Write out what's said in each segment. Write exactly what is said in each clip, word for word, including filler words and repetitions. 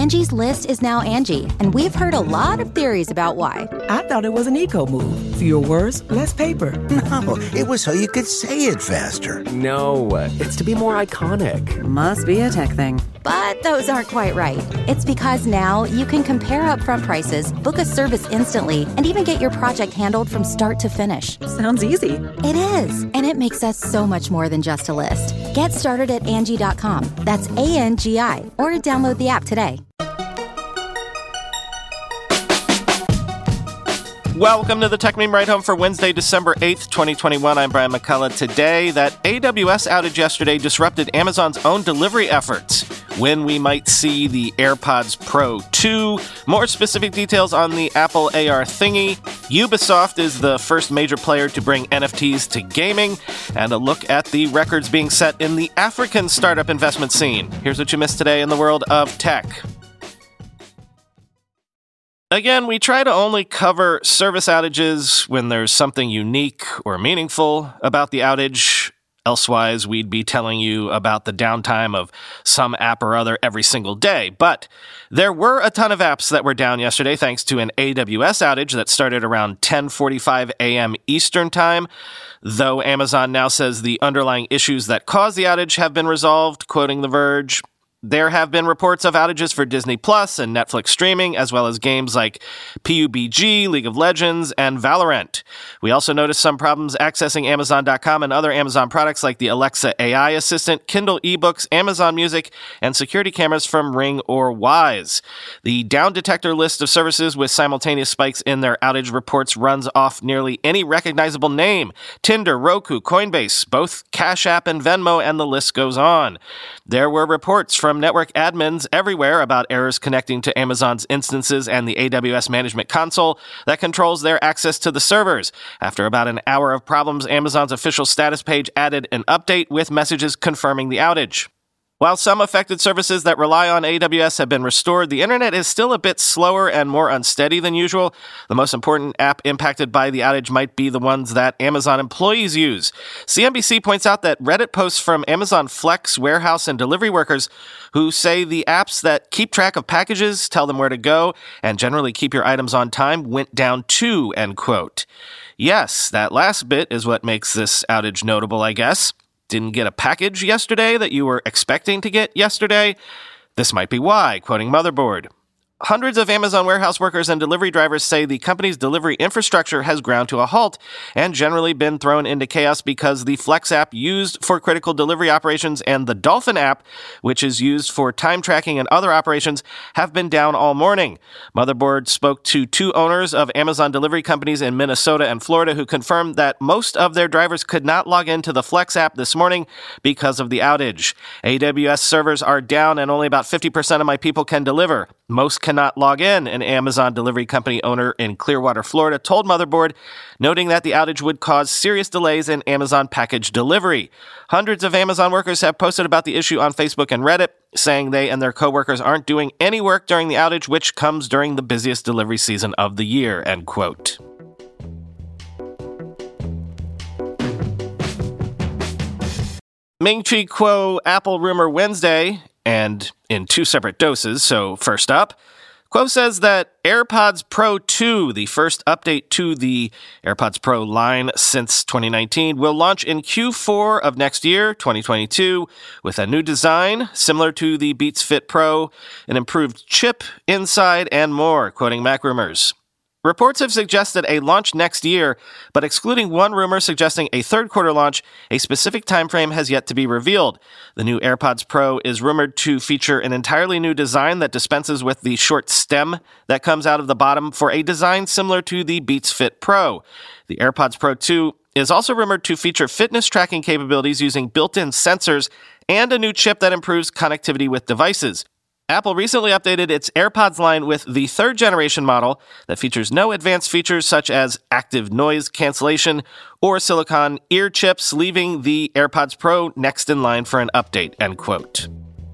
Angie's List is now Angie, and we've heard a lot of theories about why. I thought it was an eco move. Fewer words, less paper. No, it was so you could say it faster. No, it's to be more iconic. Must be a tech thing. But those aren't quite right. It's because now you can compare upfront prices, book a service instantly, and even get your project handled from start to finish. Sounds easy. It is, and it makes us so much more than just a list. Get started at Angie dot com. That's A N G I, or download the app today. Welcome to the Tech Meme Ride Home for Wednesday, December eighth, twenty twenty-one. I'm Brian McCullough. Today, that A W S outage yesterday disrupted Amazon's own delivery efforts. When we might see the AirPods Pro two. More specific details on the Apple A R thingy. Ubisoft is the first major player to bring N F Ts to gaming. And a look at the records being set in the African startup investment scene. Here's what you missed today in the world of tech. Again, we try to only cover service outages when there's something unique or meaningful about the outage. Elsewise, we'd be telling you about the downtime of some app or other every single day. But there were a ton of apps that were down yesterday thanks to an A W S outage that started around ten forty-five a.m. Eastern Time. Though Amazon now says the underlying issues that caused the outage have been resolved, quoting The Verge. There have been reports of outages for Disney Plus and Netflix streaming, as well as games like P U B G, League of Legends, and Valorant. We also noticed some problems accessing Amazon dot com and other Amazon products like the Alexa A I Assistant, Kindle eBooks, Amazon Music, and security cameras from Ring or Wyze. The Down Detector list of services with simultaneous spikes in their outage reports runs off nearly any recognizable name: Tinder, Roku, Coinbase, both Cash App and Venmo, and the list goes on. There were reports from network admins everywhere about errors connecting to Amazon's instances and the A W S Management Console that controls their access to the servers. After about an hour of problems, Amazon's official status page added an update with messages confirming the outage. While some affected services that rely on A W S have been restored, the internet is still a bit slower and more unsteady than usual. The most important app impacted by the outage might be the ones that Amazon employees use. C N B C points out that Reddit posts from Amazon Flex, warehouse, and delivery workers who say the apps that keep track of packages, tell them where to go, and generally keep your items on time went down too, end quote. Yes, that last bit is what makes this outage notable, I guess. Didn't get a package yesterday that you were expecting to get yesterday? This might be why, quoting Motherboard. Hundreds of Amazon warehouse workers and delivery drivers say the company's delivery infrastructure has ground to a halt and generally been thrown into chaos because the Flex app used for critical delivery operations and the Dolphin app, which is used for time tracking and other operations, have been down all morning. Motherboard spoke to two owners of Amazon delivery companies in Minnesota and Florida who confirmed that most of their drivers could not log into the Flex app this morning because of the outage. A W S servers are down and only about fifty percent of my people can deliver. Most cannot log in, an Amazon delivery company owner in Clearwater, Florida, told Motherboard, noting that the outage would cause serious delays in Amazon package delivery. Hundreds of Amazon workers have posted about the issue on Facebook and Reddit, saying they and their coworkers aren't doing any work during the outage, which comes during the busiest delivery season of the year, end quote. Ming-Chi Kuo Apple Rumor Wednesday, and in two separate doses. So first up, Kuo says that AirPods Pro two, the first update to the AirPods Pro line since twenty nineteen, will launch in Q four of next year, twenty twenty-two, with a new design similar to the Beats Fit Pro, an improved chip inside, and more, quoting Mac Rumors. Reports have suggested a launch next year, but excluding one rumor suggesting a third quarter launch, a specific timeframe has yet to be revealed. The new AirPods Pro is rumored to feature an entirely new design that dispenses with the short stem that comes out of the bottom for a design similar to the Beats Fit Pro. The AirPods Pro two is also rumored to feature fitness tracking capabilities using built-in sensors and a new chip that improves connectivity with devices. Apple recently updated its AirPods line with the third generation model that features no advanced features such as active noise cancellation or silicone ear chips, leaving the AirPods Pro next in line for an update, end quote.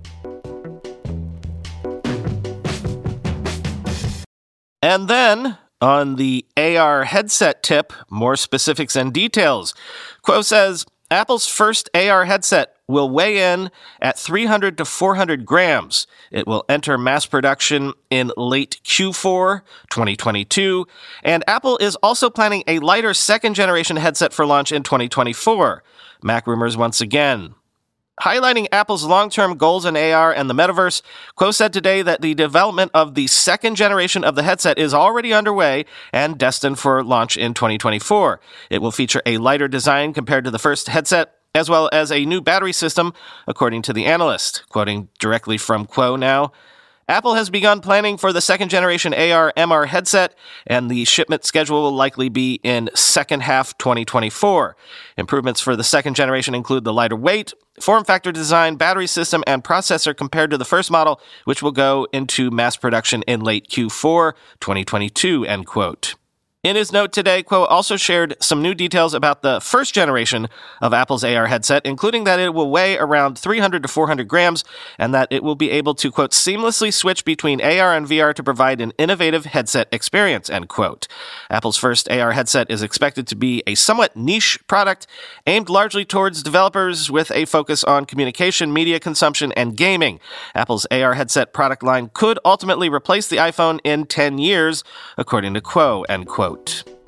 And then, on the A R headset tip, more specifics and details. Kuo says, Apple's first A R headset will weigh in at three hundred to four hundred grams. It will enter mass production in late Q four twenty twenty-two, and Apple is also planning a lighter second-generation headset for launch in twenty twenty-four. Mac rumors once again. Highlighting Apple's long-term goals in A R and the metaverse, Kuo said today that the development of the second generation of the headset is already underway and destined for launch in twenty twenty-four. It will feature a lighter design compared to the first headset, as well as a new battery system, according to the analyst. Quoting directly from Kuo now, Apple has begun planning for the second-generation A R M R headset, and the shipment schedule will likely be in second half twenty twenty-four. Improvements for the second generation include the lighter weight, form factor design, battery system, and processor compared to the first model, which will go into mass production in late Q four twenty twenty-two, end quote. In his note today, Kuo also shared some new details about the first generation of Apple's A R headset, including that it will weigh around three hundred to four hundred grams and that it will be able to, quote, seamlessly switch between A R and V R to provide an innovative headset experience, end quote. Apple's first A R headset is expected to be a somewhat niche product aimed largely towards developers with a focus on communication, media consumption, and gaming. Apple's A R headset product line could ultimately replace the iPhone in ten years, according to Kuo, end quote.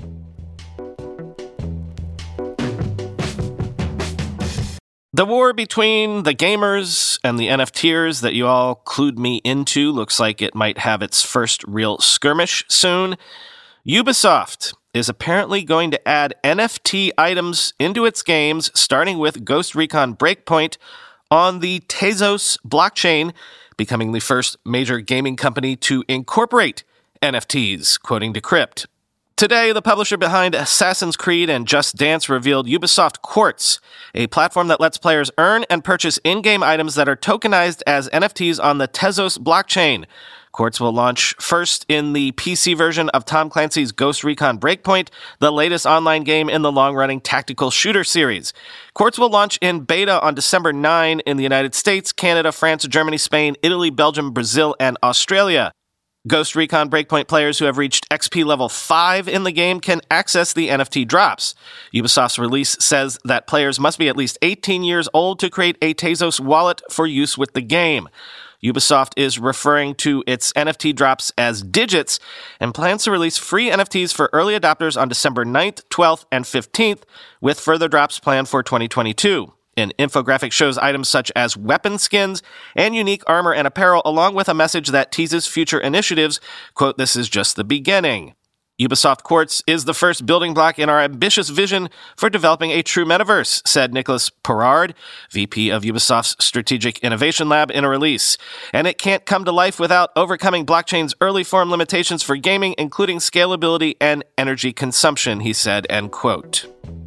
The war between the gamers and the N F Ters that you all clued me into looks like it might have its first real skirmish soon. Ubisoft is apparently going to add N F T items into its games, starting with Ghost Recon Breakpoint on the Tezos blockchain, becoming the first major gaming company to incorporate N F Ts, quoting Decrypt. Today, the publisher behind Assassin's Creed and Just Dance revealed Ubisoft Quartz, a platform that lets players earn and purchase in-game items that are tokenized as N F Ts on the Tezos blockchain. Quartz will launch first in the P C version of Tom Clancy's Ghost Recon Breakpoint, the latest online game in the long-running tactical shooter series. Quartz will launch in beta on December ninth in the United States, Canada, France, Germany, Spain, Italy, Belgium, Brazil, and Australia. Ghost Recon Breakpoint players who have reached X P level five in the game can access the N F T drops. Ubisoft's release says that players must be at least eighteen years old to create a Tezos wallet for use with the game. Ubisoft is referring to its N F T drops as digits and plans to release free N F Ts for early adopters on December ninth, twelfth, and fifteenth, with further drops planned for twenty twenty-two. An infographic shows items such as weapon skins and unique armor and apparel, along with a message that teases future initiatives. Quote, "This is just the beginning." Ubisoft Quartz is the first building block in our ambitious vision for developing a true metaverse, said Nicholas Perard, V P of Ubisoft's Strategic Innovation Lab, in a release. And it can't come to life without overcoming blockchain's early form limitations for gaming, including scalability and energy consumption, he said, end quote.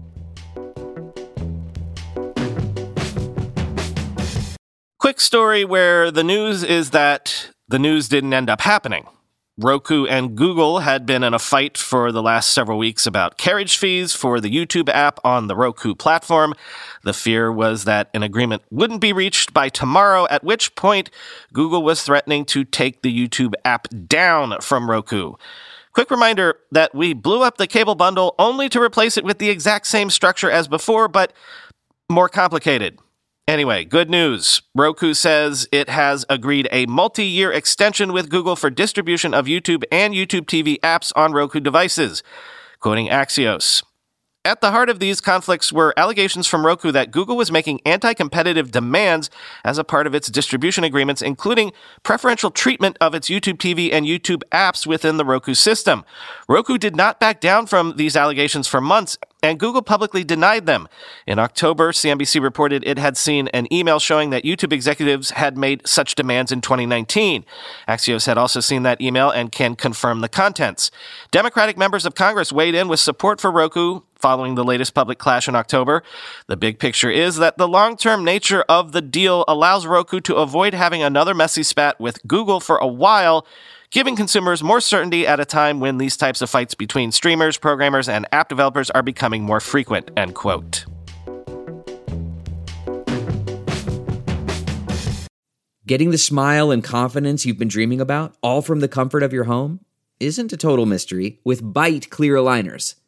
Quick story where the news is that the news didn't end up happening. Roku and Google had been in a fight for the last several weeks about carriage fees for the YouTube app on the Roku platform. The fear was that an agreement wouldn't be reached by tomorrow, at which point Google was threatening to take the YouTube app down from Roku. Quick reminder that we blew up the cable bundle only to replace it with the exact same structure as before, but more complicated. Anyway, good news. Roku says it has agreed a multi-year extension with Google for distribution of YouTube and YouTube T V apps on Roku devices, quoting Axios. At the heart of these conflicts were allegations from Roku that Google was making anti-competitive demands as a part of its distribution agreements, including preferential treatment of its YouTube T V and YouTube apps within the Roku system. Roku did not back down from these allegations for months, and Google publicly denied them. In October, C N B C reported it had seen an email showing that YouTube executives had made such demands in twenty nineteen. Axios had also seen that email and can confirm the contents. Democratic members of Congress weighed in with support for Roku following the latest public clash in October. The big picture is that the long-term nature of the deal allows Roku to avoid having another messy spat with Google for a while, giving consumers more certainty at a time when these types of fights between streamers, programmers, and app developers are becoming more frequent, end quote. Getting the smile and confidence you've been dreaming about, all from the comfort of your home, isn't a total mystery with Byte clear aligners.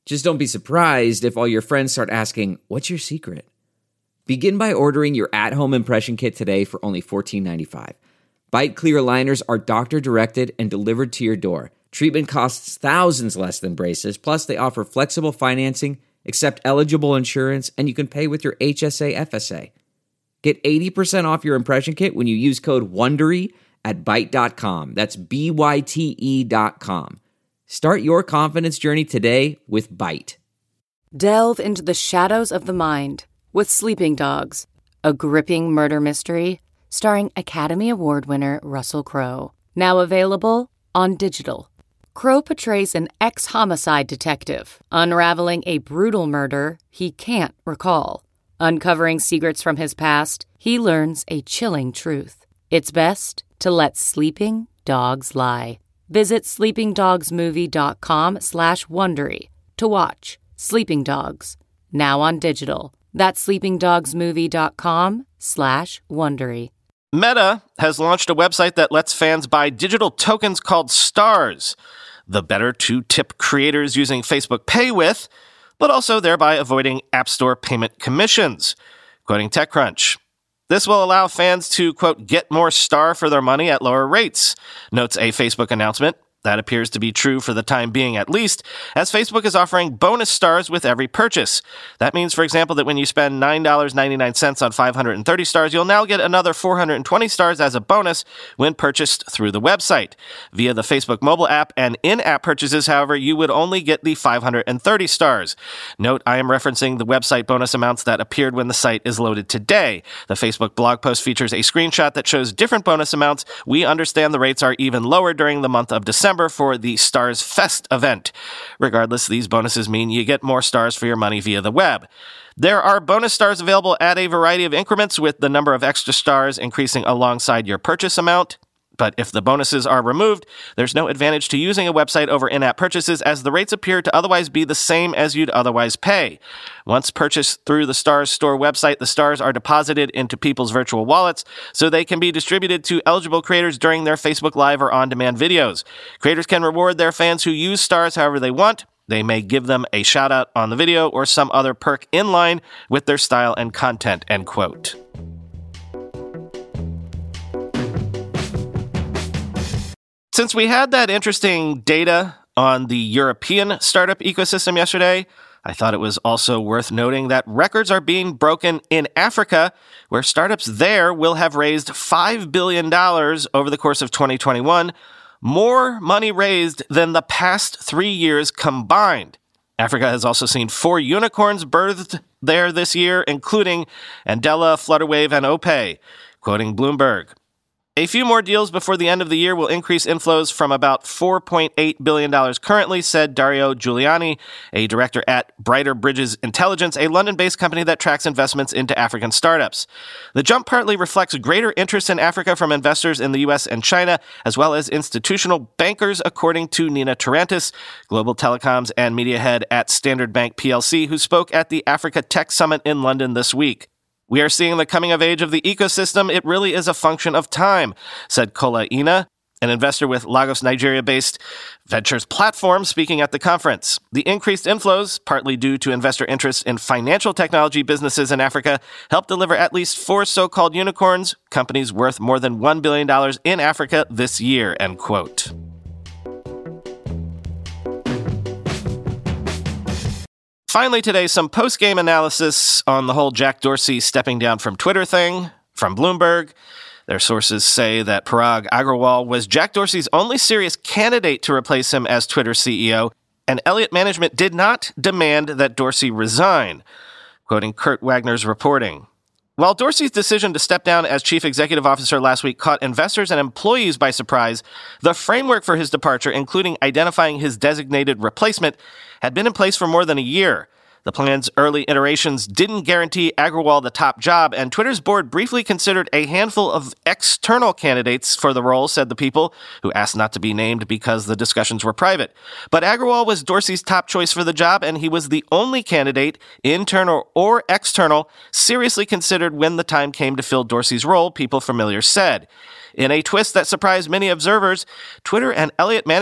Just don't be surprised if all your friends start asking, "What's your secret?" Begin by ordering your at-home impression kit today for only fourteen ninety-five. Bite Clear aligners are doctor-directed and delivered to your door. Treatment costs thousands less than braces, plus they offer flexible financing, accept eligible insurance, and you can pay with your H S A F S A. Get eighty percent off your impression kit when you use code WONDERY at byte dot com. That's B Y T E dot com. Start your confidence journey today with Byte. Delve into the shadows of the mind with Sleeping Dogs, a gripping murder mystery starring Academy Award winner Russell Crowe. Now available on digital. Crowe portrays an ex-homicide detective unraveling a brutal murder he can't recall. Uncovering secrets from his past, he learns a chilling truth. It's best to let sleeping dogs lie. Visit sleepingdogsmovie.com slash Wondery to watch Sleeping Dogs, now on digital. That's sleepingdogsmovie.com slash Wondery. Meta has launched a website that lets fans buy digital tokens called stars, the better to tip creators using Facebook Pay with, but also thereby avoiding App Store payment commissions. Quoting TechCrunch, this will allow fans to, quote, get more star for their money at lower rates, notes a Facebook announcement. That appears to be true for the time being at least, as Facebook is offering bonus stars with every purchase. That means, for example, that when you spend nine dollars and ninety-nine cents on five hundred thirty stars, you'll now get another four hundred twenty stars as a bonus when purchased through the website. Via the Facebook mobile app and in-app purchases, however, you would only get the five hundred thirty stars. Note, I am referencing the website bonus amounts that appeared when the site is loaded today. The Facebook blog post features a screenshot that shows different bonus amounts. We understand the rates are even lower during the month of December for the Stars Fest event. Regardless, these bonuses mean you get more stars for your money via the web. There are bonus stars available at a variety of increments, with the number of extra stars increasing alongside your purchase amount. But if the bonuses are removed, there's no advantage to using a website over in-app purchases, as the rates appear to otherwise be the same as you'd otherwise pay. Once purchased through the Stars Store website, the stars are deposited into people's virtual wallets so they can be distributed to eligible creators during their Facebook Live or on-demand videos. Creators can reward their fans who use stars however they want. They may give them a shout-out on the video or some other perk in line with their style and content, end quote. Since we had that interesting data on the European startup ecosystem yesterday, I thought it was also worth noting that records are being broken in Africa, where startups there will have raised five billion dollars over the course of twenty twenty-one, more money raised than the past three years combined. Africa has also seen four unicorns birthed there this year, including Andela, Flutterwave, and Opay, quoting Bloomberg. A few more deals before the end of the year will increase inflows from about four point eight billion dollars currently, said Dario Giuliani, a director at Brighter Bridges Intelligence, a London-based company that tracks investments into African startups. The jump partly reflects greater interest in Africa from investors in the U S and China, as well as institutional bankers, according to Nina Tarantis, global telecoms and media head at Standard Bank P L C, who spoke at the Africa Tech Summit in London this week. We are seeing the coming of age of the ecosystem. It really is a function of time, said Kola Ina, an investor with Lagos, Nigeria-based ventures platform, speaking at the conference. The increased inflows, partly due to investor interest in financial technology businesses in Africa, helped deliver at least four so-called unicorns, companies worth more than one billion dollars in Africa this year, end quote. Finally today, some post-game analysis on the whole Jack Dorsey stepping down from Twitter thing from Bloomberg. Their sources say that Parag Agrawal was Jack Dorsey's only serious candidate to replace him as Twitter C E O, and Elliott Management did not demand that Dorsey resign, quoting Kurt Wagner's reporting. While Dorsey's decision to step down as chief executive officer last week caught investors and employees by surprise, the framework for his departure, including identifying his designated replacement, had been in place for more than a year. The plan's early iterations didn't guarantee Agrawal the top job, and Twitter's board briefly considered a handful of external candidates for the role, said the people, who asked not to be named because the discussions were private. But Agrawal was Dorsey's top choice for the job, and he was the only candidate, internal or external, seriously considered when the time came to fill Dorsey's role, people familiar said. In a twist that surprised many observers, Twitter and Elliott Management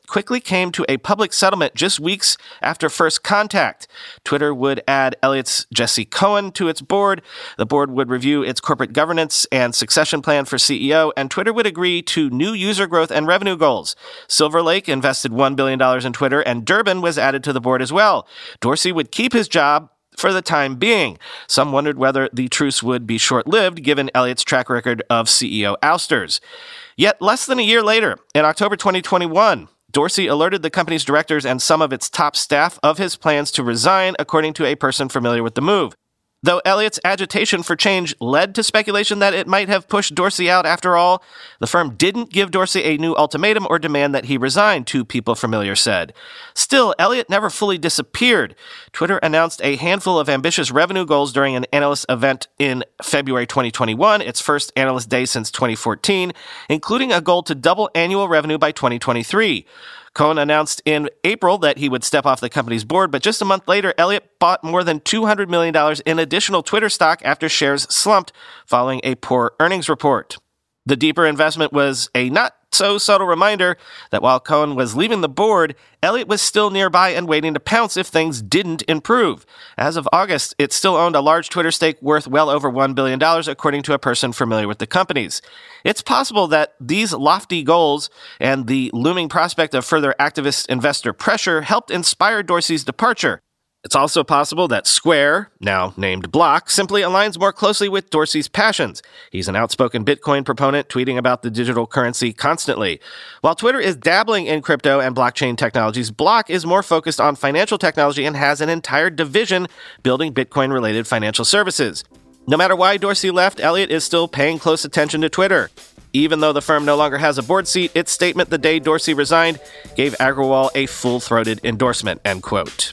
quickly came to a public settlement just weeks after first contact. Twitter would add Elliott's Jesse Cohen to its board. The board would review its corporate governance and succession plan for C E O, and Twitter would agree to new user growth and revenue goals. Silver Lake invested one billion dollars in Twitter, and Durbin was added to the board as well. Dorsey would keep his job for the time being. Some wondered whether the truce would be short-lived, given Elliott's track record of C E O ousters. Yet less than a year later, in October twenty twenty-one, Dorsey alerted the company's directors and some of its top staff of his plans to resign, according to a person familiar with the move. Though Elliott's agitation for change led to speculation that it might have pushed Dorsey out after all, the firm didn't give Dorsey a new ultimatum or demand that he resign, two people familiar said. Still, Elliott never fully disappeared. Twitter announced a handful of ambitious revenue goals during an analyst event in February twenty twenty-one, its first analyst day since twenty fourteen, including a goal to double annual revenue by twenty twenty-three. Cohen announced in April that he would step off the company's board, but just a month later, Elliott bought more than two hundred million dollars in additional Twitter stock after shares slumped following a poor earnings report. The deeper investment was a not-so-subtle reminder that while Cohen was leaving the board, Elliott was still nearby and waiting to pounce if things didn't improve. As of August, it still owned a large Twitter stake worth well over one billion dollars, according to a person familiar with the companies. It's possible that these lofty goals and the looming prospect of further activist investor pressure helped inspire Dorsey's departure. It's also possible that Square, now named Block, simply aligns more closely with Dorsey's passions. He's an outspoken Bitcoin proponent, tweeting about the digital currency constantly. While Twitter is dabbling in crypto and blockchain technologies, Block is more focused on financial technology and has an entire division building Bitcoin-related financial services. No matter why Dorsey left, Elliott is still paying close attention to Twitter. Even though the firm no longer has a board seat, its statement the day Dorsey resigned gave Agrawal a full-throated endorsement, end quote.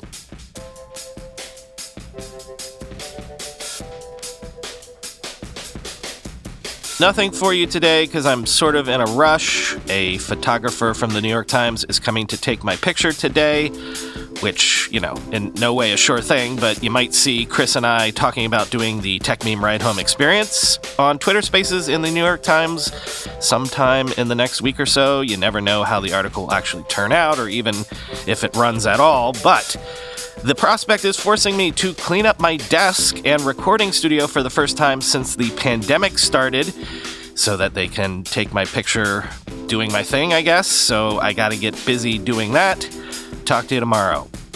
Nothing for you today because I'm sort of in a rush. A photographer from the New York Times is coming to take my picture today, which, you know, in no way a sure thing, but you might see Chris and I talking about doing the Tech Meme Ride Home experience on Twitter Spaces in the New York Times sometime in the next week or so. You never know how the article will actually turn out or even if it runs at all, but the prospect is forcing me to clean up my desk and recording studio for the first time since the pandemic started so that they can take my picture doing my thing, I guess. So I got to get busy doing that. Talk to you tomorrow.